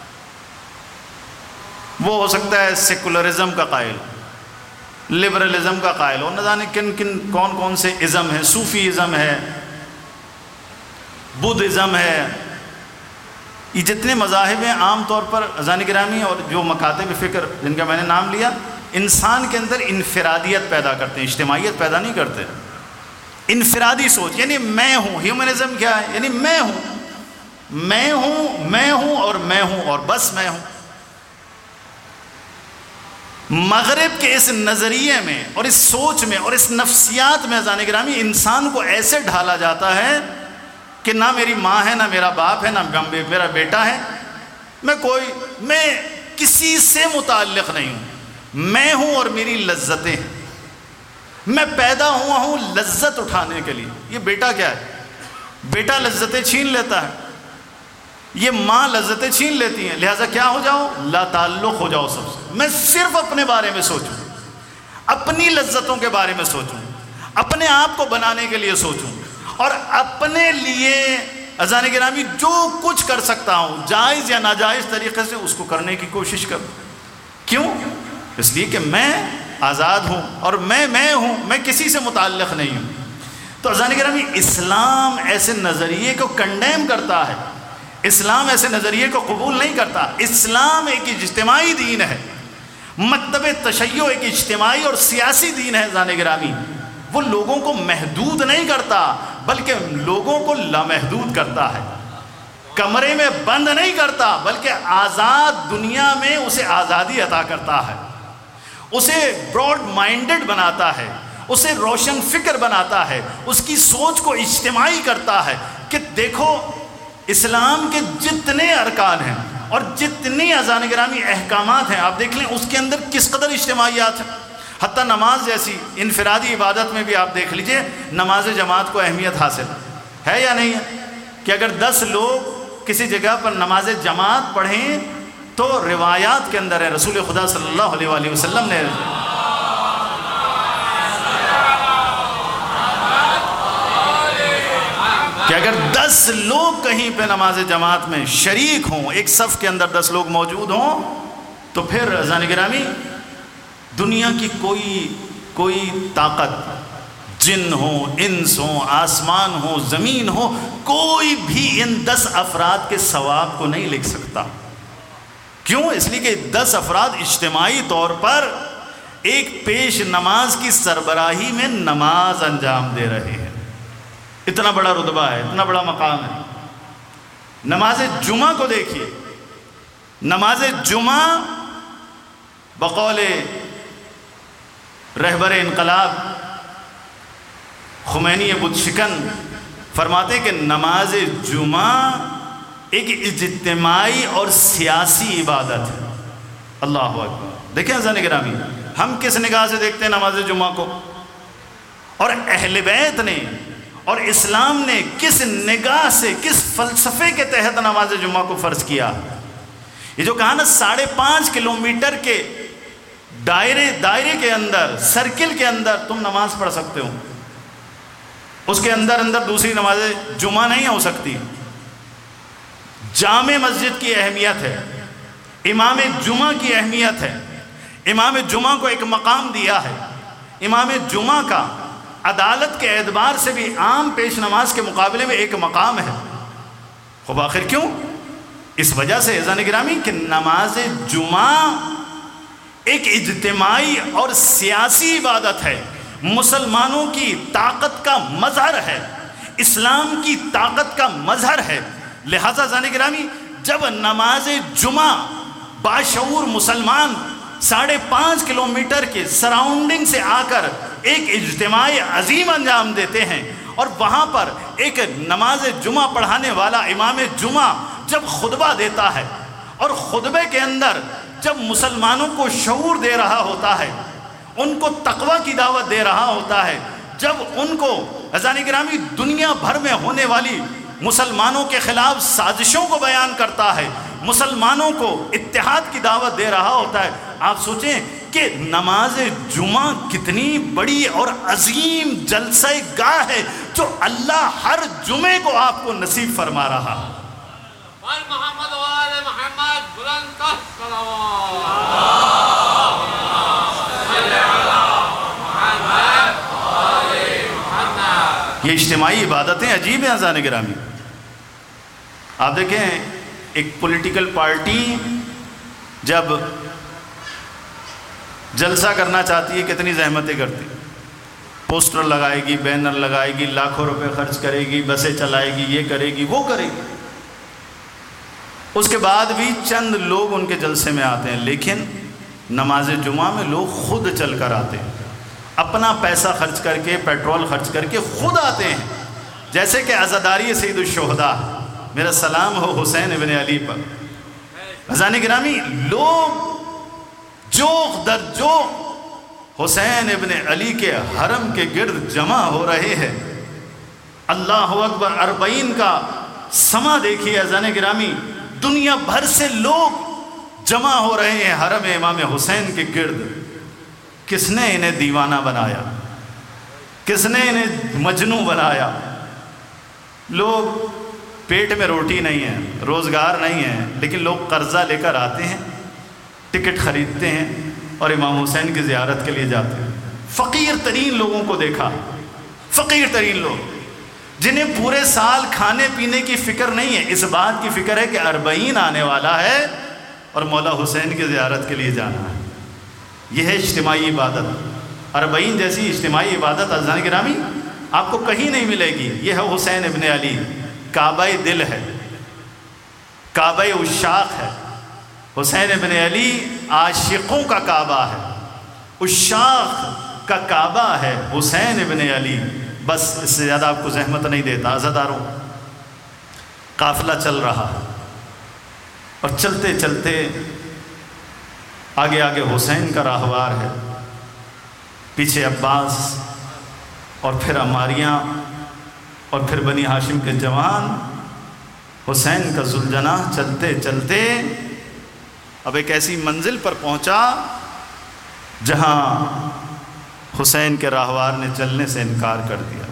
وہ ہو سکتا ہے سیکولرزم کا قائل، لبرلزم کا قائل ہو، نہ جانے کون کون سے ازم ہے، صوفی ازم ہے، بدھ ازم ہے. یہ جتنے مذاہب ہیں عام طور پر عزیزان گرامی اور جو مکاتب فکر جن کا میں نے نام لیا، انسان کے اندر انفرادیت پیدا کرتے ہیں، اجتماعیت پیدا نہیں کرتے. انفرادی سوچ یعنی میں ہوں. ہیومنزم کیا ہے؟ یعنی میں ہوں، میں ہوں، میں ہوں اور میں ہوں اور بس میں ہوں. مغرب کے اس نظریے میں اور اس سوچ میں اور اس نفسیات میں عزیزان گرامی انسان کو ایسے ڈھالا جاتا ہے کہ نہ میری ماں ہے، نہ میرا باپ ہے، نہ میرا بیٹا ہے، میں کسی سے متعلق نہیں ہوں. میں ہوں اور میری لذتیں ہیں. میں پیدا ہوا ہوں لذت اٹھانے کے لیے. یہ بیٹا کیا ہے؟ بیٹا لذتیں چھین لیتا ہے، یہ ماں لذتیں چھین لیتی ہیں. لہٰذا کیا ہو جاؤ؟ لا تعلق ہو جاؤ سب سے. میں صرف اپنے بارے میں سوچوں، اپنی لذتوں کے بارے میں سوچوں، اپنے آپ کو بنانے کے لیے سوچوں، اور اپنے لیے عزیزان گرامی جو کچھ کر سکتا ہوں جائز یا ناجائز طریقے سے اس کو کرنے کی کوشش کروں. کیوں؟ اس لیے کہ میں آزاد ہوں اور میں ہوں، میں کسی سے متعلق نہیں ہوں. تو عزیزان گرامی اسلام ایسے نظریے کو کنڈیم کرتا ہے، اسلام ایسے نظریے کو قبول نہیں کرتا. اسلام ایک اجتماعی دین ہے. مکتب تشیع ایک اجتماعی اور سیاسی دین ہے عزیزان گرامی. وہ لوگوں کو محدود نہیں کرتا بلکہ لوگوں کو لامحدود کرتا ہے. کمرے میں بند نہیں کرتا بلکہ آزاد دنیا میں اسے آزادی عطا کرتا ہے، اسے براڈ مائنڈڈ بناتا ہے، اسے روشن فکر بناتا ہے، اس کی سوچ کو اجتماعی کرتا ہے. کہ دیکھو اسلام کے جتنے ارکان ہیں اور جتنی عزیزان گرامی احکامات ہیں، آپ دیکھ لیں اس کے اندر کس قدر اجتماعیات ہیں. حتیٰ نماز جیسی انفرادی عبادت میں بھی آپ دیکھ لیجئے، نماز جماعت کو اہمیت حاصل ہے یا نہیں ہے؟ کہ اگر 10 لوگ کسی جگہ پر نماز جماعت پڑھیں تو روایات کے اندر ہے، رسول خدا صلی اللہ علیہ وآلہ وسلم نے کہ اگر 10 لوگ کہیں پہ نماز جماعت میں شریک ہوں، ایک صف کے اندر 10 لوگ موجود ہوں، تو پھر عزیزان گرامی دنیا کی کوئی طاقت جن ہو، انس ہو، آسمان ہو، زمین ہو، کوئی بھی ان 10 افراد کے ثواب کو نہیں لکھ سکتا۔ کیوں؟ اس لیے کہ 10 افراد اجتماعی طور پر ایک پیش نماز کی سربراہی میں نماز انجام دے رہے ہیں۔ اتنا بڑا رتبہ ہے، اتنا بڑا مقام ہے۔ نماز جمعہ کو دیکھیے، نماز جمعہ بقول رہبر انقلاب خمینی بت شکن فرماتے کہ نماز جمعہ ایک اجتماعی اور سیاسی عبادت ہے۔ اللہ اکبر۔ دیکھیں عزیزان گرامی، ہم کس نگاہ سے دیکھتے ہیں نماز جمعہ کو، اور اہل بیت نے اور اسلام نے کس نگاہ سے، کس فلسفے کے تحت نماز جمعہ کو فرض کیا۔ یہ جو کہا نا 5.5 کلومیٹر کے دائرے کے اندر، سرکل کے اندر تم نماز پڑھ سکتے ہو، اس کے اندر دوسری نماز جمعہ نہیں ہو سکتی۔ جامع مسجد کی اہمیت ہے، امام جمعہ کی اہمیت ہے، امام جمعہ کو ایک مقام دیا ہے۔ امام جمعہ کا عدالت کے اعتبار سے بھی عام پیش نماز کے مقابلے میں ایک مقام ہے۔ خب آخر کیوں؟ اس وجہ سے عزیزان گرامی کہ نماز جمعہ ایک اجتماعی اور سیاسی عبادت ہے، مسلمانوں کی طاقت کا مظہر ہے، اسلام کی طاقت کا مظہر ہے۔ لہذا عزیزان گرامی جب نماز جمعہ باشعور مسلمان 5.5 کلومیٹر کے سراؤنڈنگ سے آ کر ایک اجتماعی عظیم انجام دیتے ہیں، اور وہاں پر ایک نماز جمعہ پڑھانے والا امام جمعہ جب خطبہ دیتا ہے، اور خطبے کے اندر جب مسلمانوں کو شعور دے رہا ہوتا ہے، ان کو تقوی کی دعوت دے رہا ہوتا ہے، جب ان کو عزیزان گرامی دنیا بھر میں ہونے والی مسلمانوں کے خلاف سازشوں کو بیان کرتا ہے، مسلمانوں کو اتحاد کی دعوت دے رہا ہوتا ہے، آپ سوچیں کہ نماز جمعہ کتنی بڑی اور عظیم جلسہ گاہ ہے جو اللہ ہر جمعے کو آپ کو نصیب فرما رہا ہے۔ محمد وآل محمد بلند صلوات۔ یہ اجتماعی عبادتیں عجیب ہیں عزیزان گرامی۔ آپ دیکھیں ایک پولیٹیکل پارٹی جب جلسہ کرنا چاہتی ہے کتنی زحمتیں کرتی، پوسٹر لگائے گی، بینر لگائے گی، لاکھوں روپے خرچ کرے گی، بسیں چلائے گی، یہ کرے گی، وہ کرے گی۔ اس کے بعد بھی چند لوگ ان کے جلسے میں آتے ہیں، لیکن نماز جمعہ میں لوگ خود چل کر آتے ہیں، اپنا پیسہ خرچ کر کے، پیٹرول خرچ کر کے خود آتے ہیں۔ جیسے کہ عزاداری سید الشہداء، میرا سلام ہو حسین ابن علی پر۔ عزیزان گرامی لوگ جوق در جوق حسین ابن علی کے حرم کے گرد جمع ہو رہے ہیں۔ اللہ اکبر، 40 کا سما دیکھیے عزیزان گرامی، دنیا بھر سے لوگ جمع ہو رہے ہیں حرم امام حسین کے گرد۔ کس نے انہیں دیوانہ بنایا؟ کس نے انہیں مجنوں بنایا؟ لوگ پیٹ میں روٹی نہیں ہے، روزگار نہیں ہے، لیکن لوگ قرضہ لے کر آتے ہیں، ٹکٹ خریدتے ہیں اور امام حسین کی زیارت کے لیے جاتے ہیں۔ فقیر ترین لوگوں کو دیکھا، فقیر ترین لوگ جنہیں پورے سال کھانے پینے کی فکر نہیں ہے، اس بات کی فکر ہے کہ 40 آنے والا ہے اور مولا حسین کی زیارت کے لیے جانا ہے۔ یہ ہے اجتماعی عبادت۔ 40 جیسی اجتماعی عبادت عزیزان گرامی آپ کو کہیں نہیں ملے گی۔ یہ ہے حسین ابن علی، کعبہ دل ہے، کعبہ عشاق ہے۔ حسین ابن علی عاشقوں کا کعبہ ہے، عشاق کا کعبہ ہے حسین ابن علی۔ بس اس سے زیادہ آپ کو زحمت نہیں دیتا۔ عزاداروں، قافلہ چل رہا ہے اور چلتے چلتے آگے آگے حسین کا راہوار ہے، پیچھے عباس اور پھر عماریاں اور پھر بنی ہاشم کے جوان، حسین کا ذوالجناح چلتے چلتے اب ایک ایسی منزل پر پہنچا جہاں حسین کے راہوار نے چلنے سے انکار کر دیا۔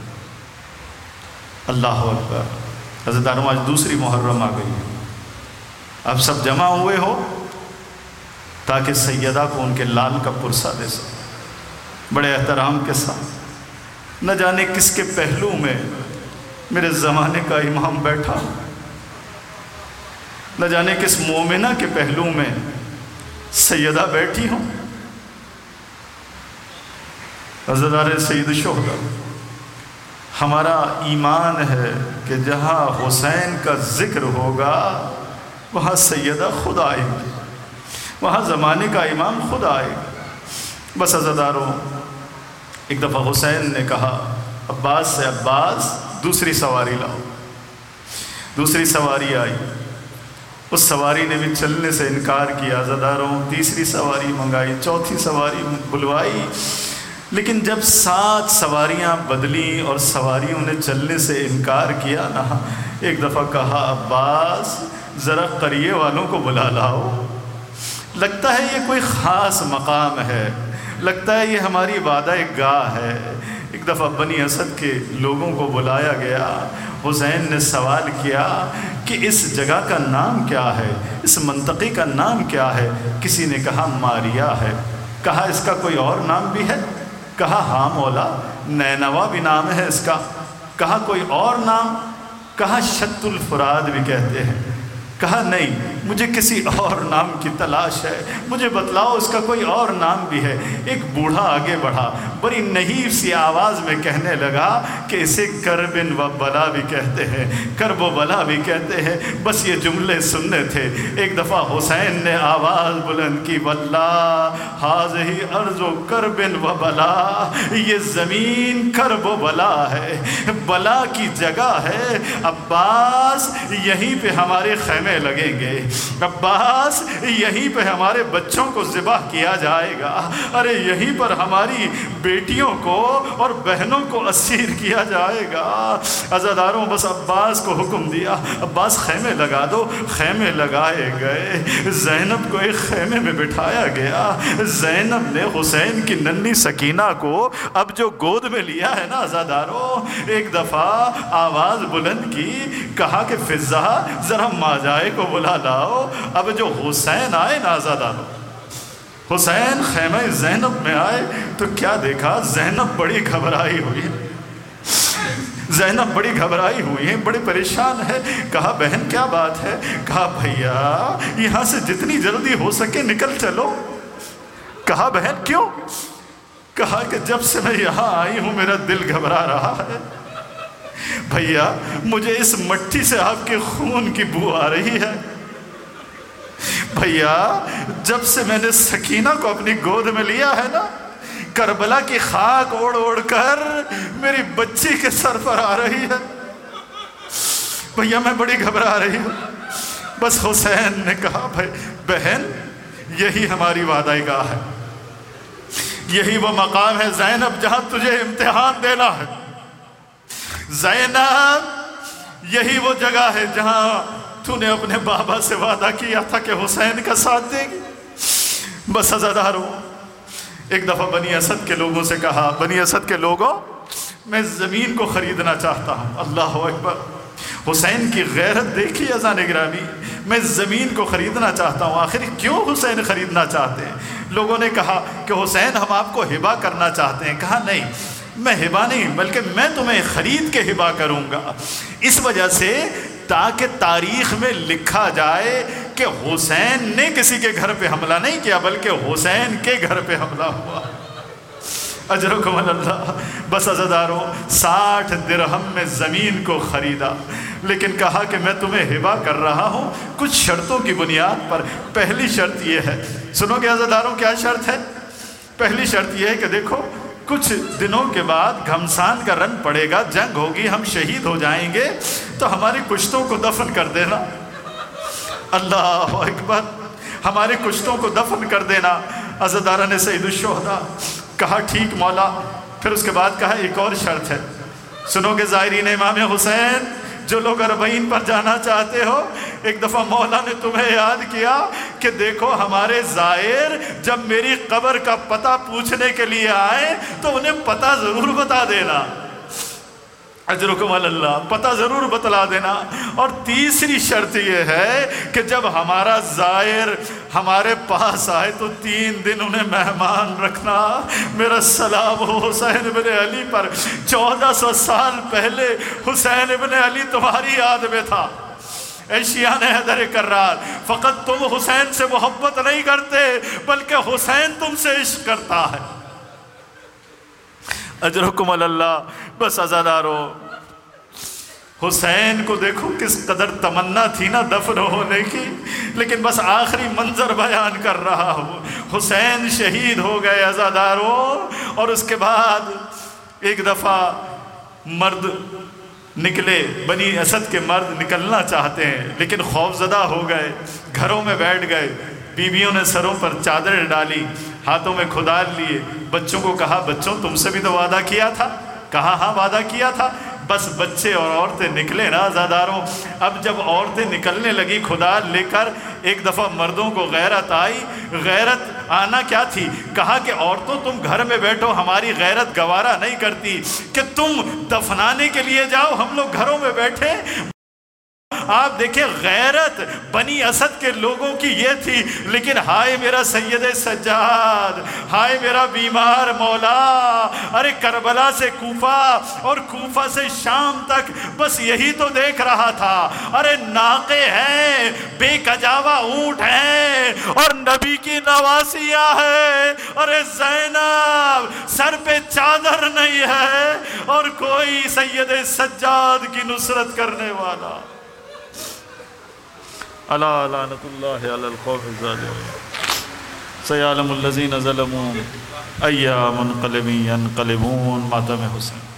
اللہ اکبر۔ عزیزانو آج دوسری محرم آ گئی ہے، اب سب جمع ہوئے ہو تاکہ سیدہ کو ان کے لال کا پرسہ دے سکے، بڑے احترام کے ساتھ نہ جانے کس کے پہلو میں میرے زمانے کا امام بیٹھا، نہ جانے کس مومنہ کے پہلو میں سیدہ بیٹھی ہوں۔ عزادار سید الشہداء، ہمارا ایمان ہے کہ جہاں حسین کا ذکر ہوگا وہاں سیدہ خود آئے گی، وہاں زمانے کا امام خود آئے گا۔ بس عزاداروں، ایک دفعہ حسین نے کہا عباس سے، عباس دوسری سواری لاؤ۔ دوسری سواری آئی، اس سواری نے بھی چلنے سے انکار کیا۔ عزاداروں، تیسری سواری منگائی، چوتھی سواری بلوائی، لیکن جب 7 سواریاں بدلیں اور سواریوں نے چلنے سے انکار کیا نا، ایک دفعہ کہا عباس ذرا قریے والوں کو بلا لاؤ، لگتا ہے یہ کوئی خاص مقام ہے، لگتا ہے یہ ہماری وعدہ گاہ ہے۔ ایک دفعہ بنی اسد کے لوگوں کو بلایا گیا، حسین نے سوال کیا کہ اس جگہ کا نام کیا ہے، اس منطقے کا نام کیا ہے؟ کسی نے کہا ماریا ہے، کہا اس کا کوئی اور نام بھی ہے؟ کہا ہاں مولا، نینوا بھی نام ہے اس کا۔ کہا کوئی اور نام؟ کہا شت الفراد بھی کہتے ہیں۔ کہا نہیں، مجھے کسی اور نام کی تلاش ہے، مجھے بتلاؤ اس کا کوئی اور نام بھی ہے۔ ایک بوڑھا آگے بڑھا، بڑی نحیف سی آواز میں کہنے لگا کہ اسے کرب و بلا بھی کہتے ہیں، کرب و بلا بھی کہتے ہیں۔ بس یہ جملے سننے تھے۔ ایک دفعہ حسین نے آواز بلند کی، واللہ ہذہ ارض کرب و بلا، یہ زمین کرب و بلا ہے، بلا کی جگہ ہے۔ عباس یہیں پہ ہمارے خیمے لگیں گے، عباس یہیں پہ ہمارے بچوں کو ذبح کیا جائے گا، ارے یہیں پر ہماری بیٹیوں کو اور بہنوں کو اسیر کیا جائے گا۔ عزاداروں، بس عباس کو حکم دیا عباس خیمے لگا دو۔ خیمے لگائے گئے، زینب کو ایک خیمے میں بٹھایا گیا۔ زینب نے حسین کی ننھی سکینہ کو اب جو گود میں لیا ہے نا عزاداروں، ایک دفعہ آواز بلند کی، کہا کہ فضہ ذرا ماجائے کو بلا لاؤ۔ اب جو حسین آئے نا عزاداروں، حسین خیمہ زینب میں آئے تو کیا دیکھا؟ زینب بڑی گھبرائی ہوئی، زینب بڑی گھبرائی ہوئی ہے، بڑی پریشان ہے۔ کہا بہن کیا بات ہے؟ کہا بھیا یہاں سے جتنی جلدی ہو سکے نکل چلو۔ کہا بہن کیوں؟ کہا کہ جب سے میں یہاں آئی ہوں میرا دل گھبرا رہا ہے بھیا، مجھے اس مٹی سے آپ کے خون کی بو آ رہی ہے بھیا۔ جب سے میں نے سکینہ کو اپنی گود میں لیا ہے نا، کربلا کی خاک اوڑ اوڑ کر میری بچی کے سر پر آ رہی ہے بھیا، میں بڑی گھبرا رہی ہوں۔ بس حسین نے کہا بھائی بہن، یہی ہماری وعدہ گاہ ہے، یہی وہ مقام ہے زینب جہاں تجھے امتحان دینا ہے۔ زینب، یہی وہ جگہ ہے جہاں تو نے اپنے بابا سے وعدہ کیا تھا کہ حسین کا ساتھ دے گی۔ بس عزاداروں، ایک دفعہ بنی اسد کے لوگوں سے کہا، بنی اسد کے لوگوں، میں زمین کو خریدنا چاہتا ہوں۔ اللہ اکبر، حسین کی غیرت دیکھی اذان گرامی، میں زمین کو خریدنا چاہتا ہوں۔ آخر کیوں حسین خریدنا چاہتے ہیں؟ لوگوں نے کہا کہ حسین ہم آپ کو ہبہ کرنا چاہتے ہیں۔ کہا نہیں، میں ہبہ نہیں بلکہ میں تمہیں خرید کے ہبہ کروں گا، اس وجہ سے تاکہ تاریخ میں لکھا جائے کہ حسین نے کسی کے گھر پہ حملہ نہیں کیا بلکہ حسین کے گھر پہ حملہ ہوا۔ اجرکم اللہ۔ بس عزاداروں، 60 درہم میں زمین کو خریدا، لیکن کہا کہ میں تمہیں ہبہ کر رہا ہوں کچھ شرطوں کی بنیاد پر۔ پہلی شرط یہ ہے، سنو گے عزاداروں کیا شرط ہے؟ پہلی شرط یہ ہے کہ دیکھو کچھ دنوں کے بعد گھمسان کا رن پڑے گا، جنگ ہوگی، ہم شہید ہو جائیں گے، تو ہماری کشتوں کو دفن کر دینا۔ اللہ اکبر، ہمارے کشتوں کو دفن کر دینا۔ عزاداران سید الشہداء کہا ٹھیک مولا۔ پھر اس کے بعد کہا ایک اور شرط ہے، سنو گے زائرین امام حسین، جو لوگ اربعین پر جانا چاہتے ہو، ایک دفعہ مولا نے تمہیں یاد کیا کہ دیکھو ہمارے زائر جب میری قبر کا پتہ پوچھنے کے لیے آئے تو انہیں پتہ ضرور بتا دینا۔ اجرکم علی اللہ، پتہ ضرور بتلا دینا۔ اور تیسری شرط یہ ہے کہ جب ہمارا زائر ہمارے پاس آئے تو 3 دن انہیں مہمان رکھنا۔ میرا سلام ہو حسین ابن علی پر، 1400 سال پہلے حسین ابن علی تمہاری یاد میں تھا۔ اے شیعان حیدر کرار، فقط تم حسین سے محبت نہیں کرتے بلکہ حسین تم سے عشق کرتا ہے۔ اجرکم علی اللہ۔ بس عزادارو، حسین کو دیکھو کس قدر تمنا تھی نا دفن ہونے کی، لیکن بس آخری منظر بیان کر رہا ہوں۔ حسین شہید ہو گئے عزادارو، اور اس کے بعد ایک دفعہ مرد نکلے، بنی اسد کے مرد نکلنا چاہتے ہیں لیکن خوفزدہ ہو گئے، گھروں میں بیٹھ گئے۔ بیویوں نے سروں پر چادر ڈالی، ہاتھوں میں کھدار لیے، بچوں کو کہا بچوں تم سے بھی تو وعدہ کیا تھا؟ کہا ہاں وعدہ کیا تھا۔ بس بچے اور عورتیں نکلے نا عزاداروں۔ اب جب عورتیں نکلنے لگی کھدار لے کر، ایک دفعہ مردوں کو غیرت آئی۔ غیرت آنا کیا تھی؟ کہا کہ عورتوں تم گھر میں بیٹھو، ہماری غیرت گوارا نہیں کرتی کہ تم دفنانے کے لیے جاؤ، ہم لوگ گھروں میں بیٹھے۔ آپ دیکھیں غیرت بنی اسد کے لوگوں کی یہ تھی، لیکن ہائے میرا سید سجاد، ہائے میرا بیمار مولا، ارے کربلا سے کوفہ اور کوفہ سے شام تک بس یہی تو دیکھ رہا تھا۔ ارے ناقے ہیں، بے کجاوا اونٹ ہیں، اور نبی کی نواسیاں ہیں۔ ارے زینب سر پہ چادر نہیں ہے، اور کوئی سید سجاد کی نصرت کرنے والا۔ الا لعنت اللہ علی القوم الظالمین، سیعلم الذین ظلموا ای منقلب ینقلبون۔ ماتم حسین۔